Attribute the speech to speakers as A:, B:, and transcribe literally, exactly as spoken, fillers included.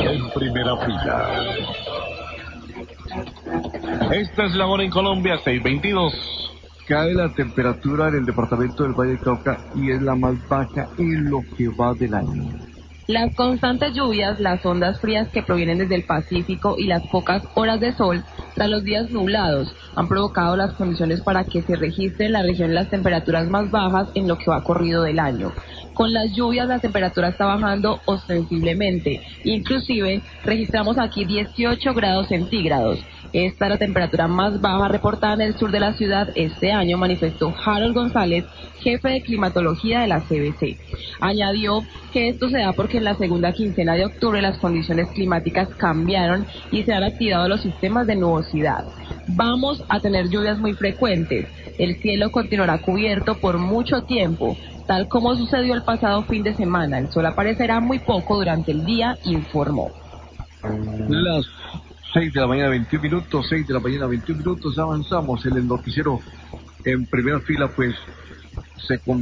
A: en primera fila. Esta es la hora en Colombia, seis veintidós.
B: Cae la temperatura en el departamento del Valle del Cauca y es la más baja en lo que va del año.
C: Las constantes lluvias, las ondas frías que provienen desde el Pacífico y las pocas horas de sol tras los días nublados han provocado las condiciones para que se registren en la región las temperaturas más bajas en lo que va corrido del año. Con las lluvias la temperatura está bajando ostensiblemente, inclusive registramos aquí dieciocho grados centígrados. Esta es la temperatura más baja reportada en el sur de la ciudad este año, manifestó Harold González, jefe de climatología de la C B C. Añadió que esto se da porque en la segunda quincena de octubre las condiciones climáticas cambiaron y se han activado los sistemas de nubosidad. Vamos a tener lluvias muy frecuentes. El cielo continuará cubierto por mucho tiempo, tal como sucedió el pasado fin de semana. El sol aparecerá muy poco durante el día, informó.
B: Las seis de la mañana, veintiún minutos, seis de la mañana, veintiún minutos, avanzamos en el noticiero en primera fila, pues se